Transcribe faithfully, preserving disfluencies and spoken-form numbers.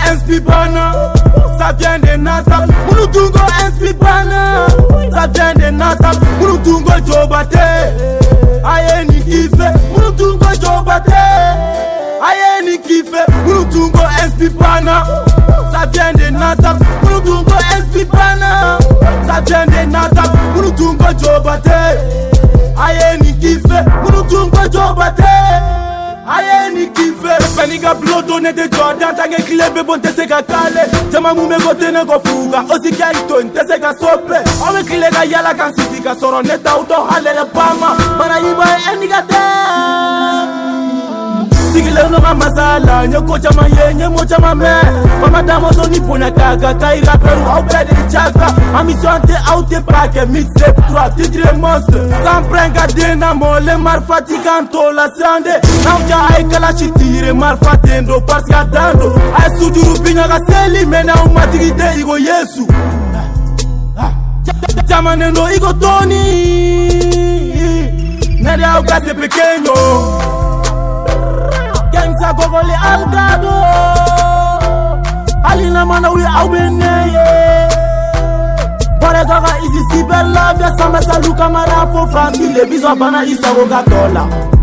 Inspibana, ça vient de Natal. Mouloutungo Inspibana, ça vient de Natal. Mouloutungo Jobate, aye ni kife. Mouloutungo Jobate, aye ni kife. Mouloutungo Inspibana, ça vient de Natal. Mouloutungo Inspibana, ça vient de Natal. Mouloutungo Jobate, aye ni kife. Mouloutungo Jobate, aye ni kife. Paniga blodo ne de Jordan tange klebe bon tese ka kale. Jama mume go tene go fuga. Osi kaito tese ka sople. Awe kilega yala kan sisi ka soro neta uto halele pama. Mana yiba eniga te. Sigile no masala nyoko chama yenye mo chama me. Mama damo so ni pona kaga kaira peru au pede chaka. Amisante au te pake mixtape trois titre monstre. Sans prenga dena mole mar fatiganto la sande. Nauja ay kala chitire mar fatendo parce que dando. Ay sujuru binya ga seli mena umatigite igo Yesu. Chama neno igo Tony. Nere au gase pequeño. Gangsta gogole algado Alina mana we aubeneye Bore gaga easy super love ya sama saluka mara fo family bizo bana isa go gatola